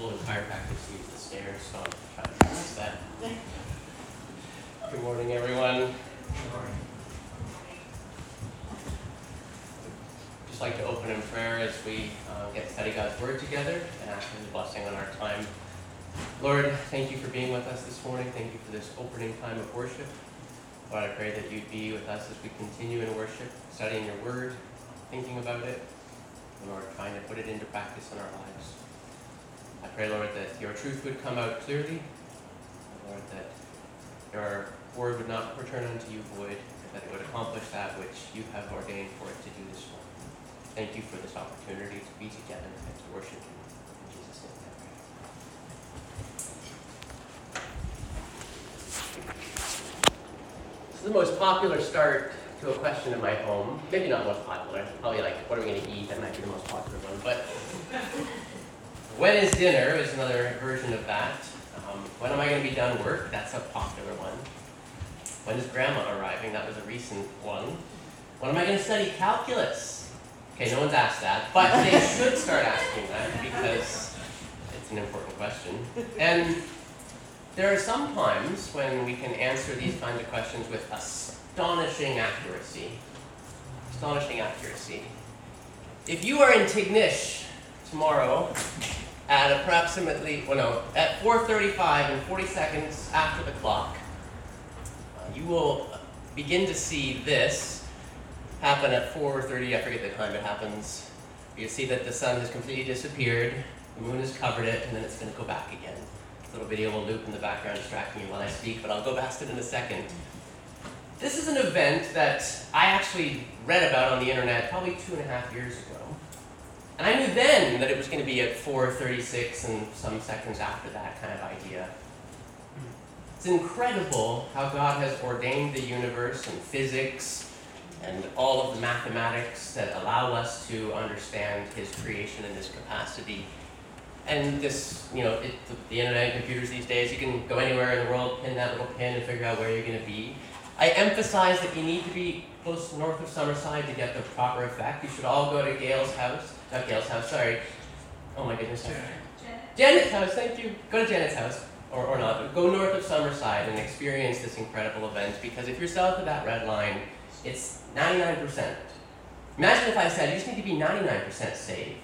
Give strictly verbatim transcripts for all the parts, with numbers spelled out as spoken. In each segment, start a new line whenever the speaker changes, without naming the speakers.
told in chiropractic to use the stairs, so I'm trying to practice that. Good morning, everyone. Good morning. Just like to open in prayer as we uh, get to study God's Word together and ask His blessing on our time. Lord, thank you for being with us this morning. Thank you for this opening time of worship. Lord, I pray that you'd be with us as we continue in worship, studying your Word, thinking about it, and Lord, trying to put it into practice in our lives. I pray, Lord, that your truth would come out clearly, and Lord, that your word would not return unto you void, but that it would accomplish that which you have ordained for it to do this morning. Thank you for this opportunity to be together and to worship you. In Jesus' name I pray. This is the most popular start to a question in my home. Maybe not most popular. Probably like, what are we going to eat? That might be the most popular one. But when is dinner is another version of that. Um, when am I going to be done work? That's a popular one. When is grandma arriving? That was a recent one. When am I going to study calculus? Okay, no one's asked that, but they should start asking that because it's an important question. And there are some times when we can answer these kinds of questions with astonishing accuracy. Astonishing accuracy. If you are in Tignish tomorrow at approximately, well no, at four thirty-five and forty seconds after the clock, uh, you will begin to see this happen at four thirty, I forget the time it happens. You see that the sun has completely disappeared, the moon has covered it, and then it's going to go back again. This little video will loop in the background distracting you while I speak, but I'll go past it in a second. This is an event that I actually read about on the internet probably two and a half years ago. And I knew then that it was going to be at four thirty-six and some seconds after that kind of idea. It's incredible how God has ordained the universe and physics and all of the mathematics that allow us to understand his creation in this capacity. And this, you know, it, the, the internet and computers these days, you can go anywhere in the world, pin that little pin and figure out where you're going to be. I emphasize that you need to be close north of Summerside to get the proper effect. You should all go to Gail's house. Not Gail's house, sorry. Oh my goodness. Janet. Janet's house, thank you. Go to Janet's house, or, or not. Go north of Summerside and experience this incredible event, because if you're south of that red line, it's ninety-nine percent. Imagine if I said you just need to be ninety-nine percent saved.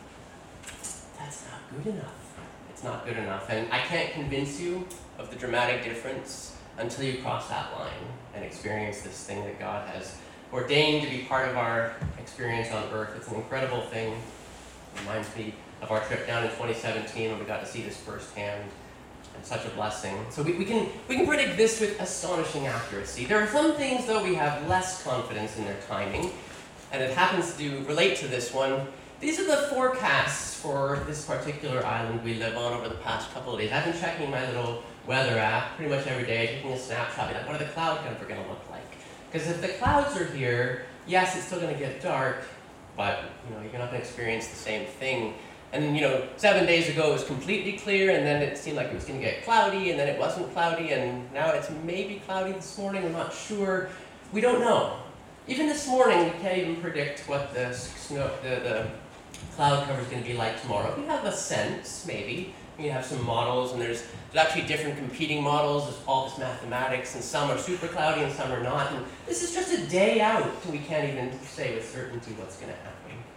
That's not good enough. It's not good enough. And I can't convince you of the dramatic difference until you cross that line and experience this thing that God has ordained to be part of our experience on earth. It's an incredible thing. It reminds me of our trip down in twenty seventeen when we got to see this firsthand, and such a blessing. So we, we can we can predict this with astonishing accuracy. There are some things, though, we have less confidence in their timing, and it happens to relate to this one. These are the forecasts for this particular island we live on over the past couple of days. I've been checking my little weather app pretty much every day, taking a snapshot, like, what are the cloud cover going to look like? Because if the clouds are here, yes, it's still going to get dark, but you know, you're not going to experience the same thing. And then, you know, seven days ago it was completely clear, and then it seemed like it was going to get cloudy, and then it wasn't cloudy, and now it's maybe cloudy this morning. We're not sure. We don't know. Even this morning, we can't even predict what the snow, the, the cloud cover is going to be like tomorrow. We have a sense, maybe. We have some models, and there's, there's actually different competing models. There's all this mathematics, and some are super cloudy and some are not. And this is just a day out, and we can't even say with certainty what's going to happen.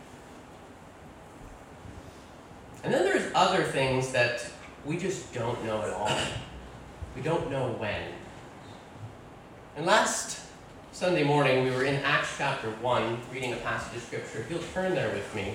And then there's other things that we just don't know at all. We don't know when. And last Sunday morning, we were in Acts chapter one, reading a passage of Scripture. If you'll turn there with me.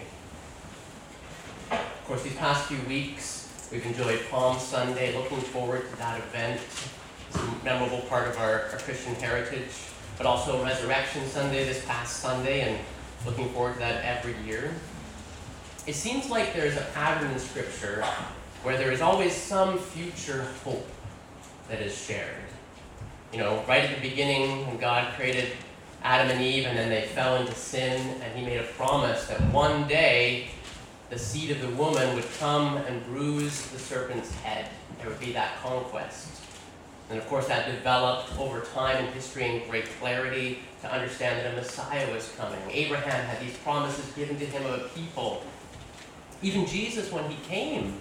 Of course, these past few weeks, we've enjoyed Palm Sunday, looking forward to that event. It's a memorable part of our, our Christian heritage, but also Resurrection Sunday this past Sunday, and looking forward to that every year. It seems like there's a pattern in Scripture where there is always some future hope that is shared. You know, right at the beginning, when God created Adam and Eve, and then they fell into sin, and he made a promise that one day the seed of the woman would come and bruise the serpent's head. There would be that conquest. And of course that developed over time in history in great clarity to understand that a Messiah was coming. Abraham had these promises given to him of a people. Even Jesus, when he came,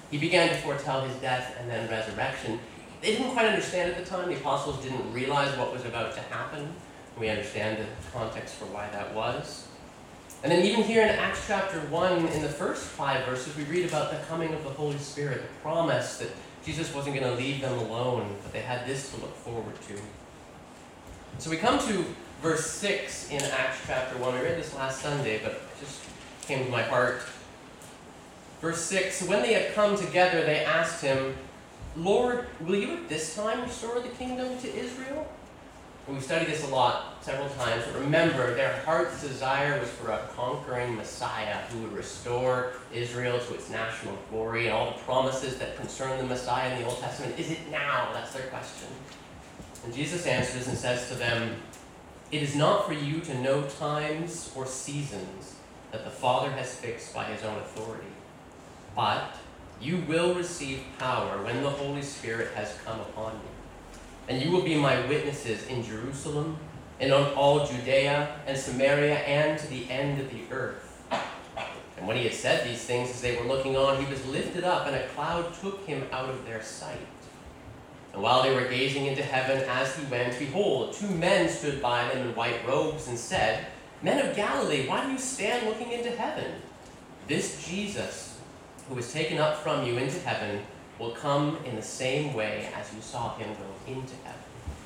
He began to foretell his death and then resurrection. They didn't quite understand at the time. The apostles didn't realize what was about to happen. We understand the context for why that was. And then even here in Acts chapter one, in the first five verses, we read about the coming of the Holy Spirit, the promise that Jesus wasn't going to leave them alone, but they had this to look forward to. So we come to verse six in Acts chapter one. We read this last Sunday, but it just came to my heart. Verse six, when they had come together, they asked him, Lord, will you at this time restore the kingdom to Israel? And we've studied this a lot, several times, but remember, their heart's desire was for a conquering Messiah who would restore Israel to its national glory and all the promises that concern the Messiah in the Old Testament. Is it now? That's their question. And Jesus answers and says to them, it is not for you to know times or seasons that the Father has fixed by his own authority, but you will receive power when the Holy Spirit has come upon you. And you will be my witnesses in Jerusalem, and on all Judea and Samaria, and to the end of the earth. And when he had said these things, as they were looking on, he was lifted up, and a cloud took him out of their sight. And while they were gazing into heaven as he went, behold, two men stood by them in white robes, and said, Men of Galilee, why do you stand looking into heaven? This Jesus, who was taken up from you into heaven, will come in the same way as you saw him go into heaven.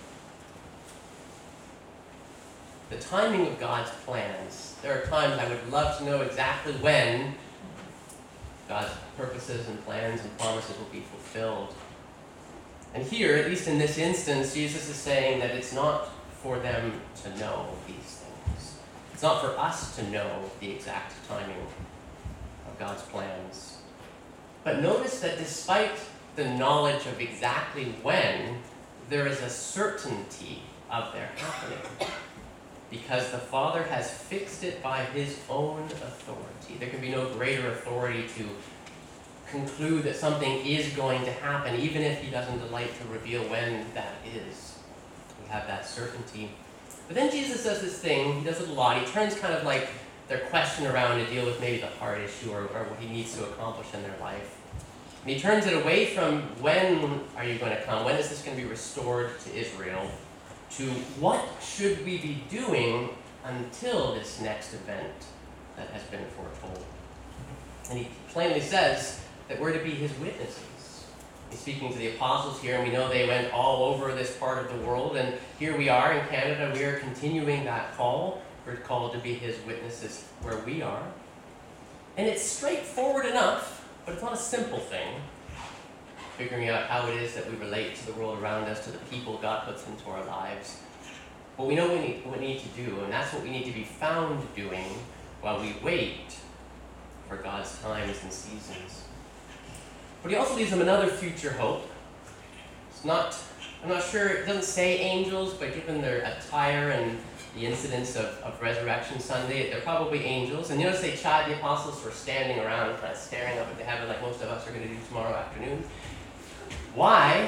The timing of God's plans. There are times I would love to know exactly when God's purposes and plans and promises will be fulfilled. And here, at least in this instance, Jesus is saying that it's not for them to know these things. It's not for us to know the exact timing of God's plans. But notice that despite the knowledge of exactly when, there is a certainty of their happening, because the Father has fixed it by his own authority. There can be no greater authority to conclude that something is going to happen, even if he doesn't delight to reveal when that is. We have that certainty. But then Jesus does this thing, he does it a lot. He turns kind of like their question around to deal with maybe the heart issue or, or what he needs to accomplish in their life. And he turns it away from when are you going to come, when is this going to be restored to Israel, to what should we be doing until this next event that has been foretold. And he plainly says that we're to be his witnesses. He's speaking to the apostles here, and we know they went all over this part of the world, and here we are in Canada, we are continuing that call. We're called to be his witnesses where we are. And it's straightforward enough, but it's not a simple thing. Figuring out how it is that we relate to the world around us, to the people God puts into our lives. But we know what we need, what we need to do, and that's what we need to be found doing while we wait for God's times and seasons. But he also leaves them another future hope. It's not, I'm not sure, it doesn't say angels, but given their attire and the incidents of, of Resurrection Sunday, they're probably angels. And you notice they chide the apostles for standing around, kind of staring up into heaven like most of us are going to do tomorrow afternoon. Why?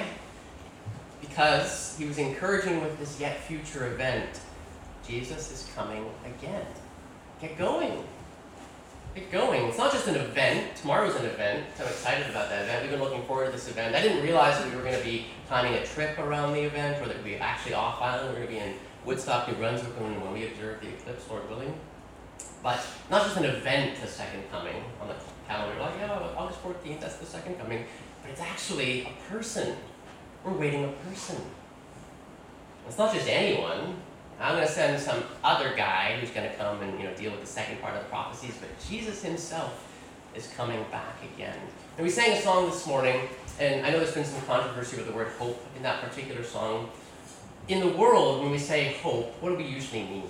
Because he was encouraging with this yet future event. Jesus is coming again. Get going. Get going. It's not just an event. Tomorrow's an event. I'm excited about that event. We've been looking forward to this event. I didn't realize that we were going to be timing a trip around the event, or that we'd be actually off island. We're going to be in Woodstock, New Brunswick, when we observe the eclipse, Lord willing. But not just an event, the second coming on the calendar. Like, yeah, August fourteenth, that's the second coming. But it's actually a person. We're waiting a person. It's not just anyone. I'm going to send some other guy who's going to come and you know deal with the second part of the prophecies, but Jesus himself is coming back again. And we sang a song this morning, and I know there's been some controversy with the word hope in that particular song. In the world, when we say hope, what do we usually mean?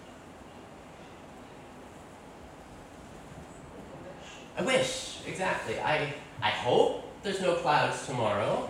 I wish, exactly. I, I hope there's no clouds tomorrow.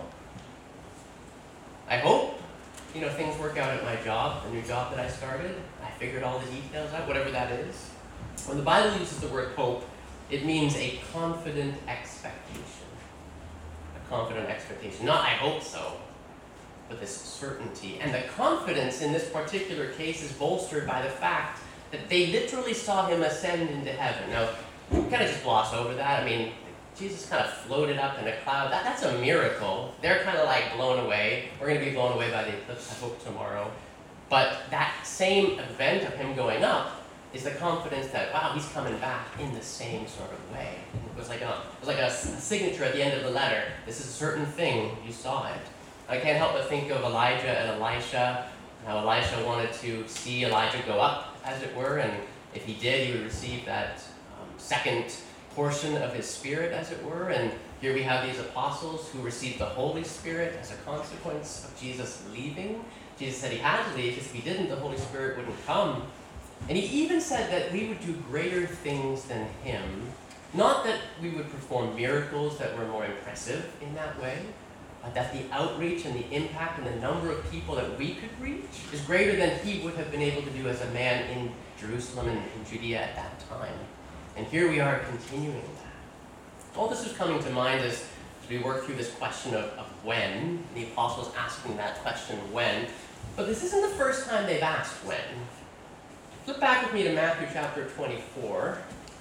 I hope, you know, things work out at my job, the new job that I started. I figured all the details out, whatever that is. When the Bible uses the word hope, it means a confident expectation. A confident expectation. Not I hope so, but this certainty. And the confidence in this particular case is bolstered by the fact that they literally saw him ascend into heaven. Now, we kind of just gloss over that. I mean, Jesus kind of floated up in a cloud. That, that's a miracle. They're kind of like blown away. We're going to be blown away by the eclipse, I hope, tomorrow. But that same event of him going up is the confidence that, wow, he's coming back in the same sort of way. It was like a, it was like a, a signature at the end of the letter. This is a certain thing. You saw it. I can't help but think of Elijah and Elisha, and how Elisha wanted to see Elijah go up, as it were, and if he did, he would receive that um, second portion of his spirit, as it were. And here we have these apostles who received the Holy Spirit as a consequence of Jesus leaving. Jesus said he had to leave, because if he didn't, the Holy Spirit wouldn't come. And he even said that we would do greater things than him. Not that we would perform miracles that were more impressive in that way, but that the outreach and the impact and the number of people that we could reach is greater than he would have been able to do as a man in Jerusalem and in Judea at that time. And here we are continuing that. All this is coming to mind as, as we work through this question of, of when, the apostles asking that question, when. But this isn't the first time they've asked when. Flip back with me to Matthew chapter twenty-four.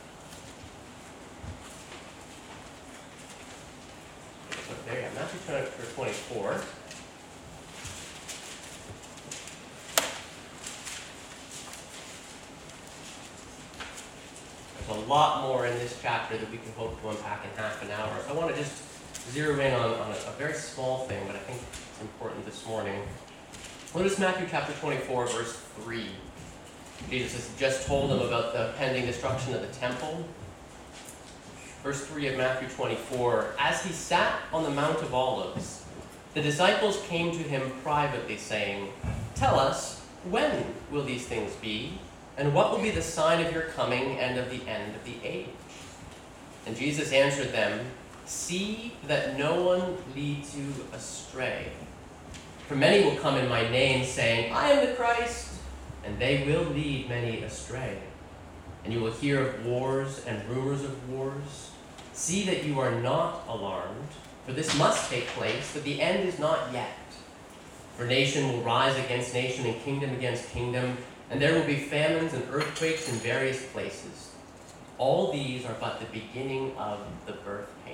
There you go, Matthew chapter twenty-four. There's a lot more in this chapter that we can hope to unpack in half an hour. So I want to just zero in on, on a, a very small thing, but I think it's important this morning. Notice Matthew chapter twenty-four, verse three. Jesus has just told them about the pending destruction of the temple. Verse three of Matthew twenty-four, as he sat on the Mount of Olives, the disciples came to him privately, saying, tell us, when will these things be? And what will be the sign of your coming and of the end of the age? And Jesus answered them, see that no one leads you astray. For many will come in my name, saying, I am the Christ, and they will lead many astray. And you will hear of wars and rumors of wars. See that you are not alarmed, for this must take place, but the end is not yet. For nation will rise against nation and kingdom against kingdom, and there will be famines and earthquakes in various places. All these are but the beginning of the birth pains.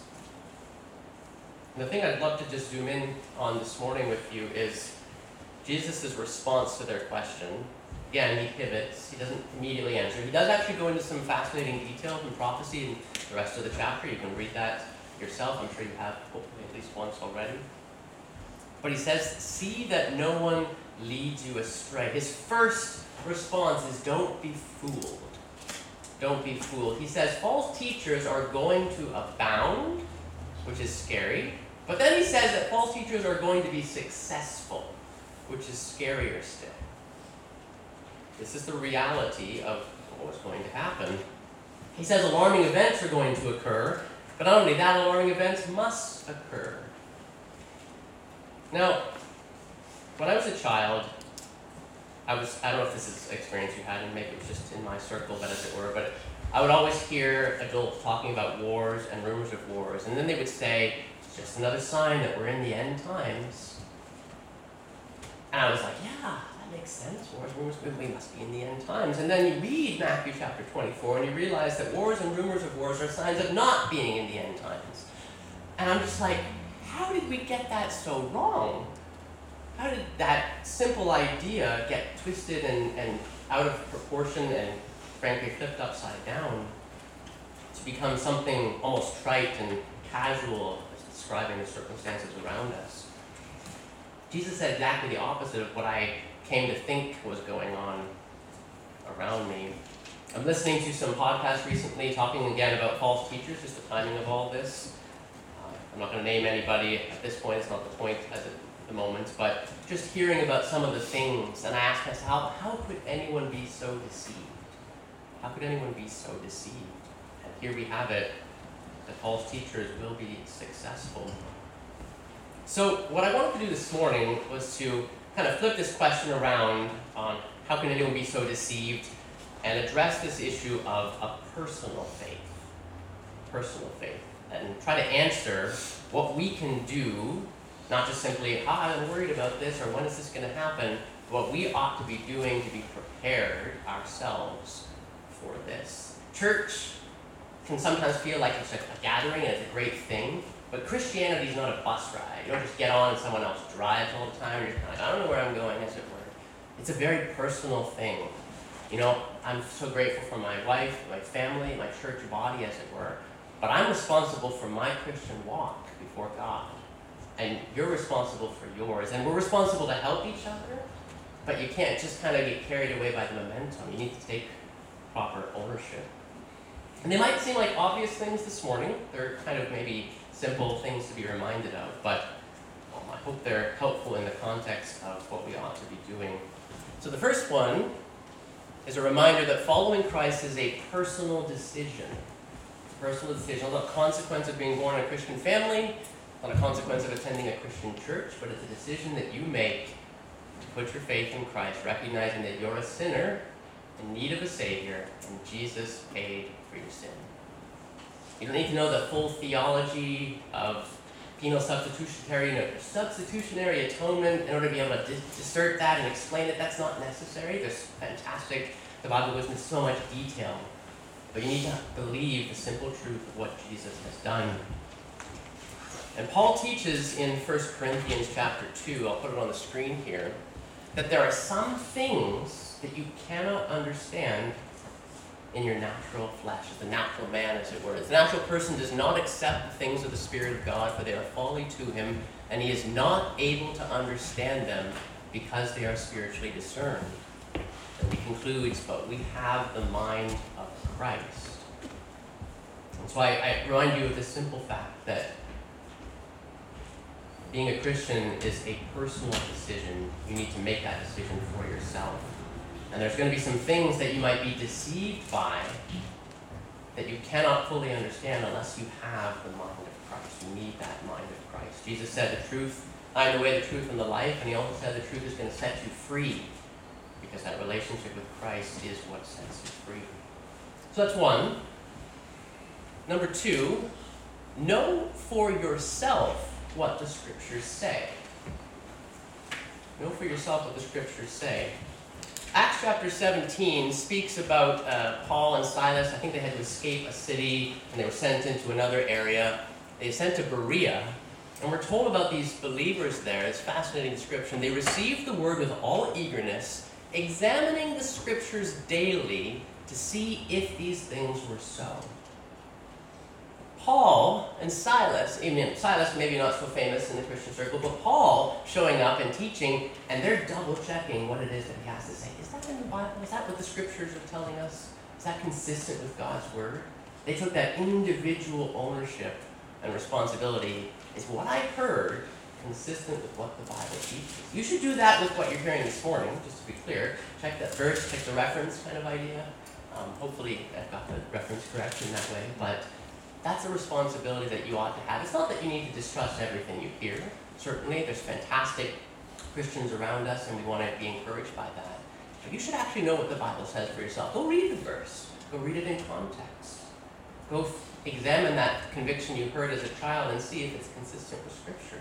And the thing I'd love to just zoom in on this morning with you is Jesus' response to their question. Again, he pivots. He doesn't immediately answer. He does actually go into some fascinating detail from prophecy in the rest of the chapter. You can read that yourself. I'm sure you have, hopefully, at least once already. But he says, see that no one leads you astray. His first response is, don't be fooled. Don't be fooled. He says, false teachers are going to abound, which is scary. But then he says that false teachers are going to be successful, which is scarier still. This is the reality of what's going to happen. He says alarming events are going to occur, but not only that, alarming events must occur. Now, when I was a child, I was, I don't know if this is an experience you had, and maybe it was just in my circle, but as it were, but I would always hear adults talking about wars and rumors of wars, and then they would say, it's just another sign that we're in the end times. And I was like, yeah, that makes sense. Wars, rumors, we must be in the end times. And then you read Matthew chapter twenty-four, and you realize that wars and rumors of wars are signs of not being in the end times. And I'm just like, how did we get that so wrong? How did that simple idea get twisted and, and out of proportion and frankly flipped upside down to become something almost trite and casual as describing the circumstances around us? Jesus said exactly the opposite of what I came to think was going on around me. I'm listening to some podcasts recently talking again about false teachers, just the timing of all this. Uh, I'm not going to name anybody at this point, it's not the point at the, the moment, but just hearing about some of the things, and I asked myself, how, how could anyone be so deceived? How could anyone be so deceived? And here we have it, that false teachers will be successful. So what I wanted to do this morning was to kind of flip this question around on how can anyone be so deceived and address this issue of a personal faith. Personal faith. And try to answer what we can do, not just simply, ah, I'm worried about this or when is this going to happen, what we ought to be doing to be prepared ourselves for this. Church, can sometimes feel like it's a, a gathering and it's a great thing, but Christianity is not a bus ride. You don't just get on and someone else drives all the time. You're kind of like, I don't know where I'm going, as it were. It's a very personal thing. You know, I'm so grateful for my wife, my family, my church body, as it were, but I'm responsible for my Christian walk before God. And you're responsible for yours. And we're responsible to help each other, but you can't just kind of get carried away by the momentum. You need to take proper ownership. And they might seem like obvious things this morning. They're kind of maybe simple things to be reminded of, but um, I hope they're helpful in the context of what we ought to be doing. So the first one is a reminder that following Christ is a personal decision. It's a personal decision. It's not a consequence of being born in a Christian family, not a consequence of attending a Christian church, but it's a decision that you make to put your faith in Christ, recognizing that you're a sinner in need of a Savior, and Jesus paid for your sin. You don't need to know the full theology of penal substitutionary, you know, substitutionary atonement in order to be able to dis- assert that and explain it. That's not necessary. There's fantastic, the Bible goes into so much detail. But you need to believe the simple truth of what Jesus has done. And Paul teaches in First Corinthians chapter two, I'll put it on the screen here, that there are some things that you cannot understand in your natural flesh, as the natural man, as it were. The natural person does not accept the things of the Spirit of God, for they are folly to him, and he is not able to understand them because they are spiritually discerned. And he concludes, but we have the mind of Christ. And so I, I remind you of this simple fact that being a Christian is a personal decision. You need to make that decision for yourself. And there's going to be some things that you might be deceived by that you cannot fully understand unless you have the mind of Christ. You need that mind of Christ. Jesus said the truth, I am the way, the truth, and the life, and he also said the truth is going to set you free, because that relationship with Christ is what sets you free. So that's one. Number two, know for yourself what the Scriptures say. Know for yourself what the Scriptures say. Acts chapter seventeen speaks about uh, Paul and Silas. I think they had to escape a city, and they were sent into another area. They sent to Berea, and we're told about these believers there. It's a fascinating description. They received the word with all eagerness, examining the Scriptures daily to see if these things were so. Paul and Silas, I mean, Silas maybe not so famous in the Christian circle, but Paul showing up and teaching, and they're double-checking what it is that he has to say. Is that in the Bible? Is that what the Scriptures are telling us? Is that consistent with God's Word? They took that individual ownership and responsibility. Is what I heard consistent with what the Bible teaches? You should do that with what you're hearing this morning, just to be clear. Check that verse, check the reference kind of idea. Um, hopefully I've got the reference correct in that way, but that's a responsibility that you ought to have. It's not that you need to distrust everything you hear. Certainly, there's fantastic Christians around us, and we want to be encouraged by that. But you should actually know what the Bible says for yourself. Go read the verse. Go read it in context. Go f- examine that conviction you heard as a child and see if it's consistent with Scripture.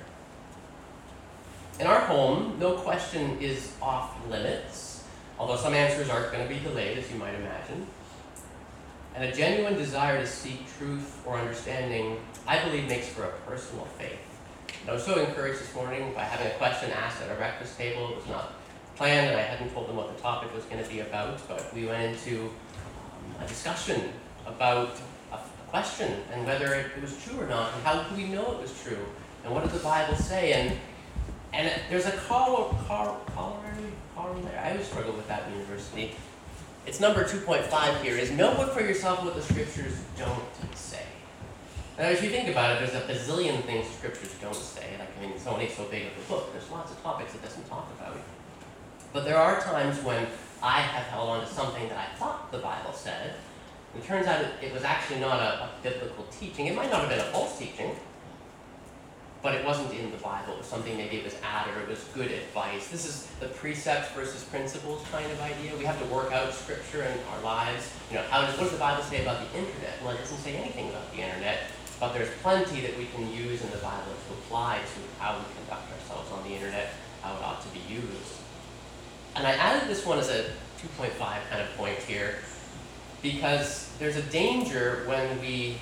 In our home, no question is off limits, although some answers are going to be delayed, as you might imagine. And a genuine desire to seek truth or understanding, I believe, makes for a personal faith. And I was so encouraged this morning by having a question asked at our breakfast table. It was not planned, and I hadn't told them what the topic was going to be about, but we went into um, a discussion about a, a question and whether it, it was true or not, and how do we know it was true, and what did the Bible say? And and there's a corollary, corollary, I always struggle with that in university. It's number two point five here, is know what for yourself what the Scriptures don't say. Now, as you think about it, there's a bazillion things the Scriptures don't say. Like, I mean, it's only so big of a book. There's lots of topics it doesn't talk about. But there are times when I have held on to something that I thought the Bible said, and it turns out it, it was actually not a, a biblical teaching. It might not have been a false teaching, but it wasn't in the Bible. It was something maybe it was added, or it was good advice. This is the precepts versus principles kind of idea. We have to work out Scripture in our lives. You know, how does, what does the Bible say about the internet? Well, it doesn't say anything about the internet, but there's plenty that we can use in the Bible to apply to how we conduct ourselves on the internet, how it ought to be used. And I added this one as a two point five kind of point here, because there's a danger when we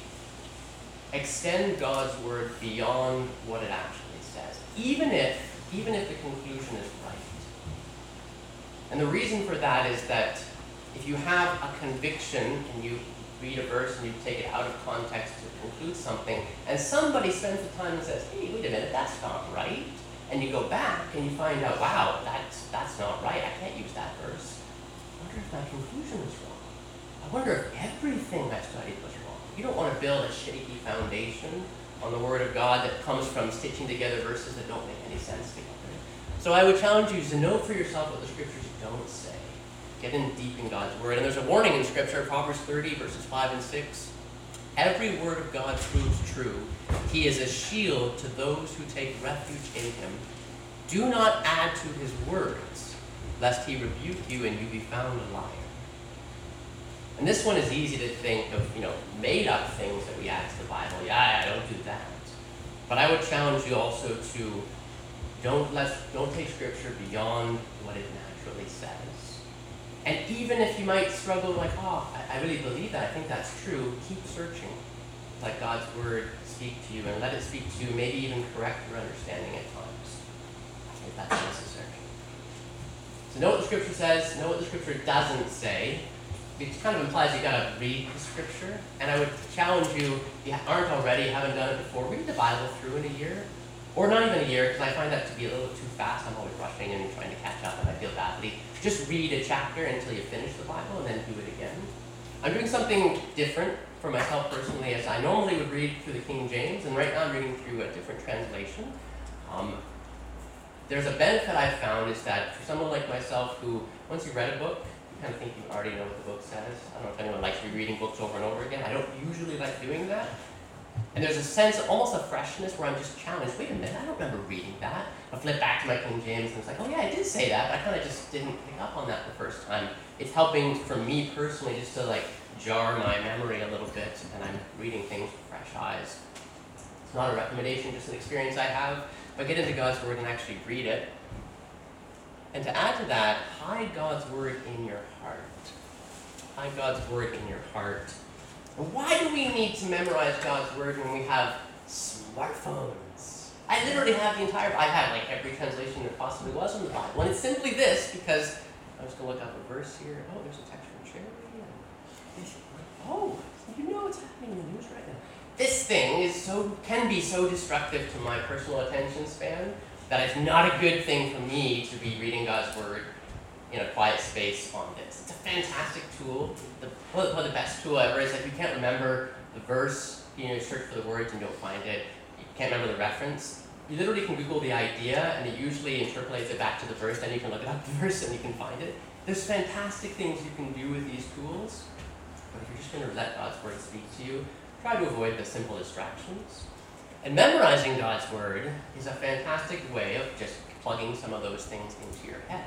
extend God's word beyond what it actually says, even if, even if the conclusion is right. And the reason for that is that if you have a conviction and you read a verse and you take it out of context to conclude something, and somebody spends the time and says, hey, wait a minute, that's not right, and you go back and you find out, wow, that's, that's not right, I can't use that verse. I wonder if my conclusion is wrong. I wonder if everything I studied was wrong. You don't want to build a shaky foundation on the Word of God that comes from stitching together verses that don't make any sense together. So I would challenge you to know for yourself what the Scriptures don't say. Get in deep in God's Word. And there's a warning in Scripture, Proverbs thirty, verses five and six. Every word of God proves true. He is a shield to those who take refuge in him. Do not add to his words, lest he rebuke you and you be found a liar. And this one is easy to think of, you know, made-up things that we add to the Bible. Yeah, I don't do that. But I would challenge you also to don't let don't take Scripture beyond what it naturally says. And even if you might struggle, like, oh, I, I really believe that, I think that's true, keep searching. Let God's Word speak to you, and let it speak to you, maybe even correct your understanding at times, if that's necessary. So know what the Scripture says, know what the Scripture doesn't say. It kind of implies you've got to read the Scripture. And I would challenge you, if you aren't already, haven't done it before, read the Bible through in a year. Or not even a year, because I find that to be a little too fast. I'm always rushing and trying to catch up, and I feel badly. Just read a chapter until you finish the Bible, and then do it again. I'm doing something different for myself personally, as I normally would read through the King James, and right now I'm reading through a different translation. Um, there's a benefit I've found is that for someone like myself who, once you've read a book, you kind of think you already know what the book says. I don't know if anyone likes rereading books over and over again. I don't usually like doing that. And there's a sense, almost a freshness, where I'm just challenged. Wait a minute, I don't remember reading that. I flip back to my King James and it's like, oh yeah, I did say that, but I kind of just didn't pick up on that the first time. It's helping for me personally just to like jar my memory a little bit, and I'm reading things with fresh eyes. It's not a recommendation, just an experience I have. But get into God's Word and actually read it. And to add to that, hide God's Word in your heart. Hide God's Word in your heart. Why do we need to memorize God's Word when we have smartphones? I literally have the entire, I have like every translation there possibly was in the Bible. And it's simply this, because I'm just going to look up a verse here. Oh, there's a text from Charity. Oh, you know what's happening in the news right now. This thing is so can be so destructive to my personal attention span that it's not a good thing for me to be reading God's Word in a quiet space on this. It's a fantastic tool. The, one of the best tool ever is like you can't remember the verse, you know, search for the words and you don't find it. You can't remember the reference. You literally can Google the idea and it usually interpolates it back to the verse, then you can look it up the verse and you can find it. There's fantastic things you can do with these tools, but if you're just going to let God's Word speak to you, try to avoid the simple distractions. And memorizing God's Word is a fantastic way of just plugging some of those things into your head.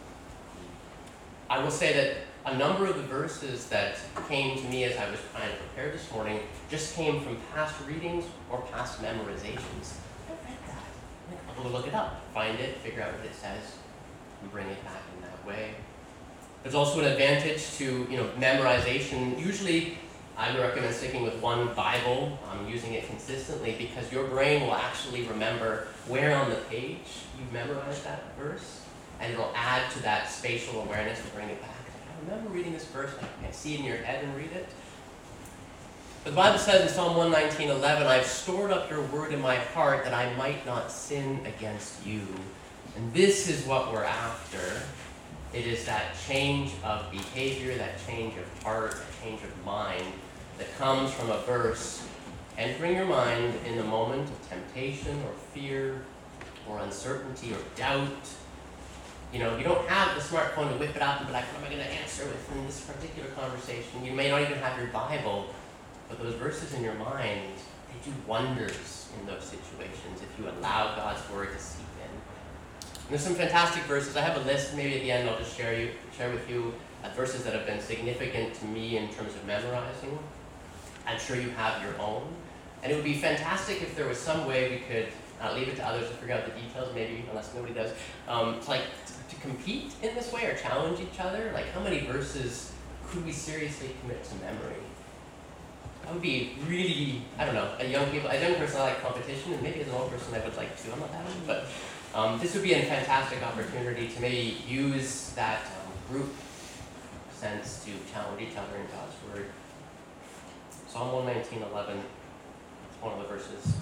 I will say that a number of the verses that came to me as I was trying to prepare this morning just came from past readings or past memorizations. I read that. I'm going to look it up, find it, figure out what it says, and bring it back in that way. There's also an advantage to, you know, memorization. Usually, I would recommend sticking with one Bible, um, using it consistently, because your brain will actually remember where on the page you've memorized that verse. And it'll add to that spatial awareness to bring it back. I remember reading this verse, I can see it in your head and read it. But the Bible says in Psalm one nineteen eleven, I've stored up your word in my heart that I might not sin against you. And this is what we're after. It is that change of behavior, that change of heart, that change of mind that comes from a verse entering your mind in the moment of temptation or fear or uncertainty or doubt. You know, you don't have the smartphone to whip it out and be like, what am I going to answer with in this particular conversation? You may not even have your Bible, but those verses in your mind, they do wonders in those situations if you allow God's Word to seep in. And there's some fantastic verses. I have a list. Maybe at the end I'll just share you, share with you uh, verses that have been significant to me in terms of memorizing. I'm sure you have your own. And it would be fantastic if there was some way we could uh, leave it to others to figure out the details, maybe, unless nobody does, um, to, like, to, to compete in this way or challenge each other. Like, how many verses could we seriously commit to memory? That would be really, I don't know, a young people, a young person I like competition, and maybe as an old person I would like to. I'm not that old, but um, this would be a fantastic opportunity to maybe use that um, group sense to challenge each other in God's Word. Psalm one nineteen, eleven, it's one of the verses.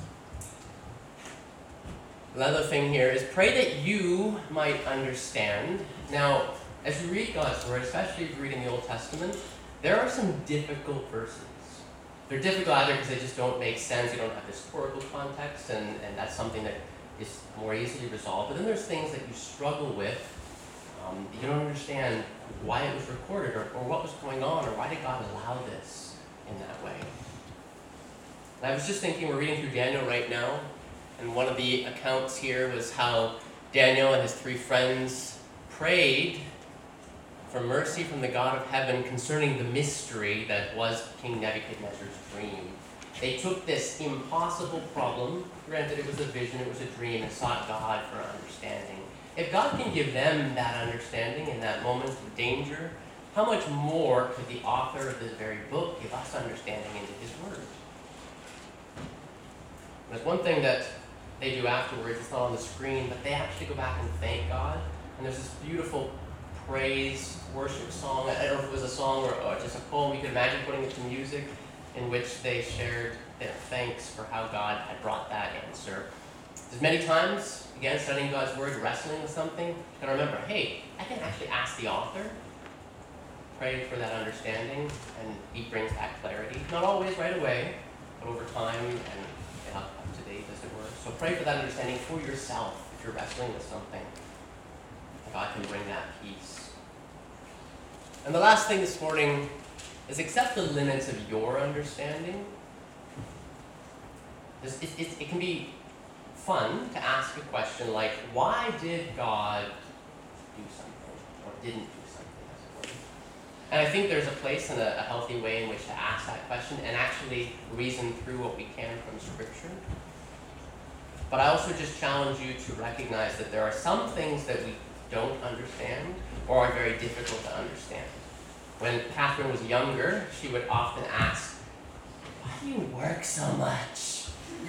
Another thing here is pray that you might understand. Now, as you read God's Word, especially if you're reading the Old Testament, there are some difficult verses. They're difficult either because they just don't make sense, you don't have historical context, and, and that's something that is more easily resolved. But then there's things that you struggle with. Um, you don't understand why it was recorded, or, or what was going on, or why did God allow this in that way. And I was just thinking, we're reading through Daniel right now, and one of the accounts here was how Daniel and his three friends prayed for mercy from the God of heaven concerning the mystery that was King Nebuchadnezzar's dream. They took this impossible problem, granted it was a vision, it was a dream, and sought God for understanding. If God can give them that understanding in that moment of danger, how much more could the author of this very book give us understanding into his word? There's one thing that they do afterwards, it's not on the screen, but they actually go back and thank God. And there's this beautiful praise, worship song. I don't know if it was a song or, or just a poem. You could imagine putting it to music in which they shared their thanks for how God had brought that answer. There's many times, again, studying God's Word, wrestling with something, you can remember, hey, I can actually ask the author, pray for that understanding, and he brings that clarity. Not always right away, but over time, and up, up to date, as it were. So pray for that understanding for yourself if you're wrestling with something. God can bring that peace. And the last thing this morning is accept the limits of your understanding. It, it, it can be fun to ask a question like, why did God do something, or didn't do something, as it were? And I think there's a place and a, a healthy way in which to ask that question and actually reason through what we can from Scripture. But I also just challenge you to recognize that there are some things that we don't understand or are very difficult to understand. When Catherine was younger, she would often ask, why do you work so much?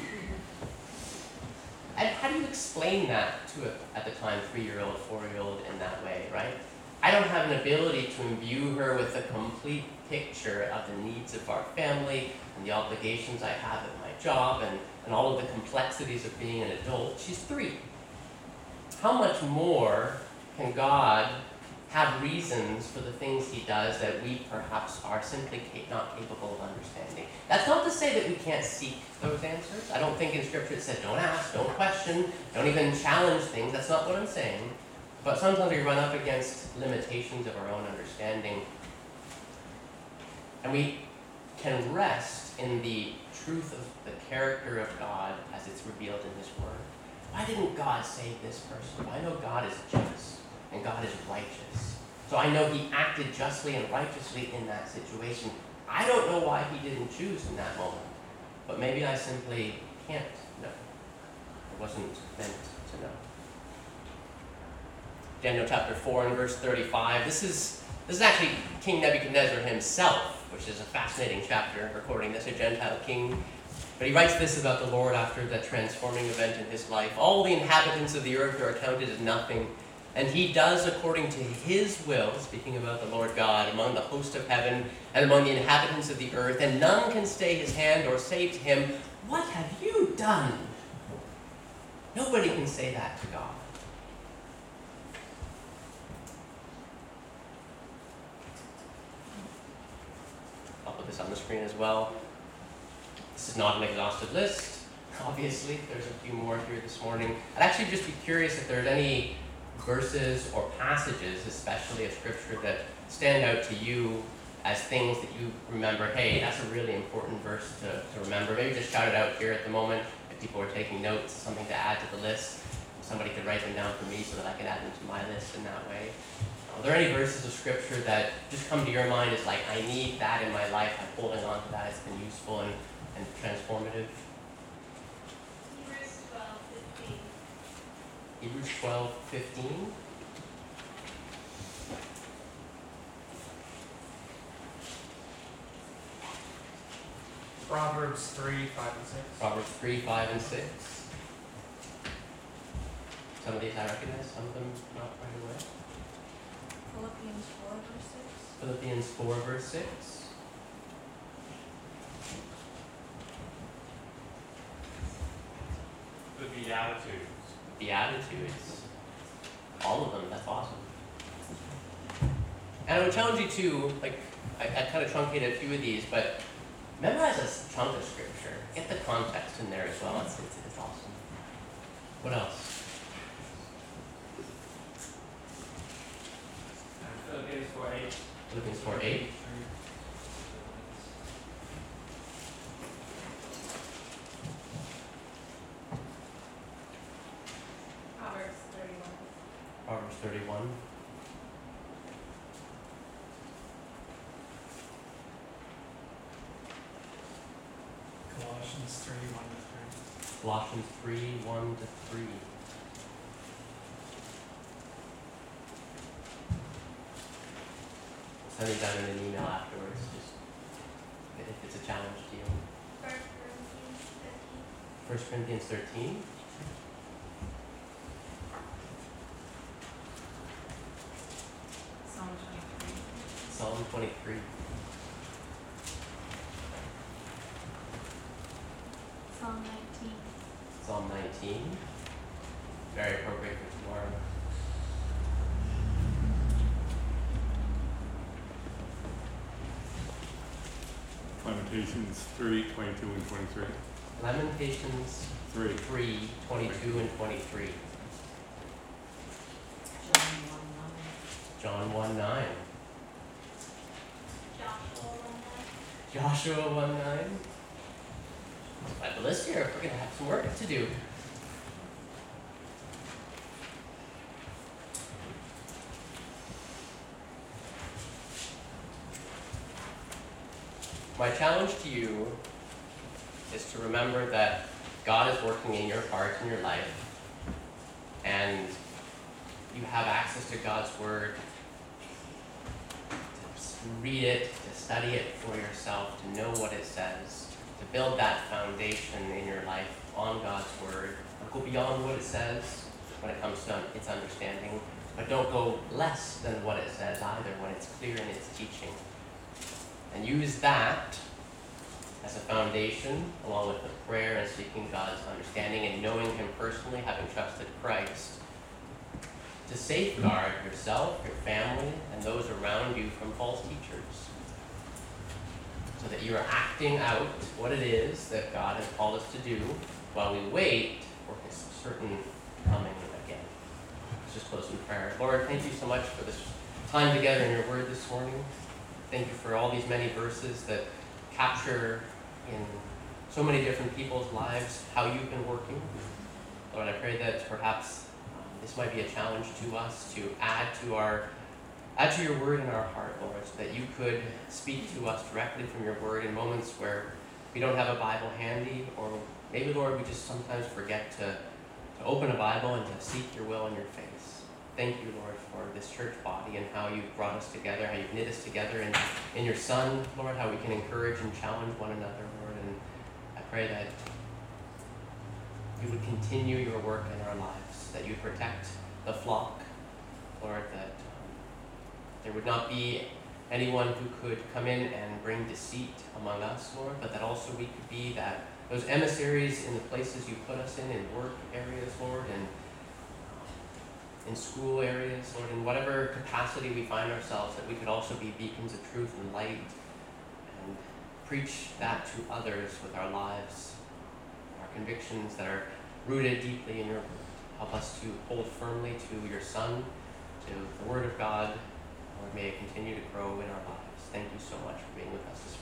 And how do you explain that to a, at the time, three-year-old, four-year-old in that way, right? I don't have an ability to imbue her with a complete picture of the needs of our family and the obligations I have at my job and, and all of the complexities of being an adult. She's three. How much more can God have reasons for the things he does that we perhaps are simply not capable of understanding? That's not to say that we can't seek those answers. I don't think in Scripture it says don't ask, don't question, don't even challenge things. That's not what I'm saying. But sometimes we run up against limitations of our own understanding. And we can rest in the truth of the character of God as it's revealed in his word. Why didn't God save this person? Well, I know God is just and God is righteous. So I know he acted justly and righteously in that situation. I don't know why he didn't choose in that moment, but maybe I simply can't know. It wasn't meant to know. Daniel chapter four and verse thirty-five. This is this is actually King Nebuchadnezzar himself, which is a fascinating chapter recording this, a Gentile king. But he writes this about the Lord after the transforming event in his life. All the inhabitants of the earth are accounted as nothing, and he does according to his will, speaking about the Lord God, among the host of heaven and among the inhabitants of the earth, and none can stay his hand or say to him, what have you done? Nobody can say that to God. I'll put this on the screen as well. This is not an exhaustive list. Obviously, there's a few more here this morning. I'd actually just be curious if there's any verses or passages, especially of Scripture, that stand out to you as things that you remember, hey, that's a really important verse to, to remember. Maybe just shout it out here at the moment if people are taking notes, something to add to the list. Somebody could write them down for me so that I can add them to my list in that way. Are there any verses of Scripture that just come to your mind as like, I need that in my life, I'm holding on to that, it's been useful and, and transformative?
Hebrews twelve fifteen.
Hebrews twelve fifteen.
Proverbs three, five, and six.
Proverbs three, five, and six. Some of these I recognize, some of them not right away.
Philippians four, verse six.
Philippians four, verse six.
The Beatitudes.
Beatitudes. All of them, that's awesome. And I would challenge you to, like, I, I kind of truncated a few of these, but memorize a chunk of scripture. Get the context in there as well. It's, it's, it's awesome. What else?
Philippians four eight.
Philippians four eight.
Proverbs thirty-one.
Proverbs thirty-one.
Colossians three, one to three.
Colossians three, one to three. Send me down in an email afterwards, just if it's a challenge to you.
First Corinthians thirteen.
First Corinthians thirteen.
Psalm twenty-three.
Psalm twenty-three.
Psalm nineteen.
Psalm nineteen. Very appropriate for tomorrow.
Lamentations three, twenty-two and twenty-three.
Lamentations
Three.
three, twenty-two and twenty-three.
John one nine.
John one nine.
Joshua one nine.
Joshua one nine. Quite the list here. We're gonna have some work to do. My challenge to you is to remember that God is working in your heart and your life, and you have access to God's Word, to read it, to study it for yourself, to know what it says, to build that foundation in your life on God's Word. Don't go beyond what it says when it comes to its understanding, but don't go less than what it says either when it's clear in its teaching. And use that as a foundation, along with the prayer and seeking God's understanding and knowing Him personally, having trusted Christ, to safeguard yourself, your family, and those around you from false teachers, so that you are acting out what it is that God has called us to do while we wait for His certain coming again. Let's just close in prayer. Lord, thank you so much for this time together in your Word this morning. Thank you for all these many verses that capture in so many different people's lives how you've been working. Lord, I pray that perhaps um, this might be a challenge to us to add to our add to your word in our heart, Lord, so that you could speak to us directly from your word in moments where we don't have a Bible handy, or maybe, Lord, we just sometimes forget to, to open a Bible and to seek your will in your face. Thank you, Lord, for this church body and how you've brought us together, how you've knit us together in, in your Son, Lord, how we can encourage and challenge one another, Lord. And I pray that you would continue your work in our lives, that you protect the flock, Lord, that um, there would not be anyone who could come in and bring deceit among us, Lord, but that also we could be that those emissaries in the places you put us in, in work areas, Lord, and in school areas, Lord, in whatever capacity we find ourselves, that we could also be beacons of truth and light and preach that to others with our lives, our convictions that are rooted deeply in your word. Help us to hold firmly to your Son, to the Word of God. Lord, may it continue to grow in our lives. Thank you so much for being with us this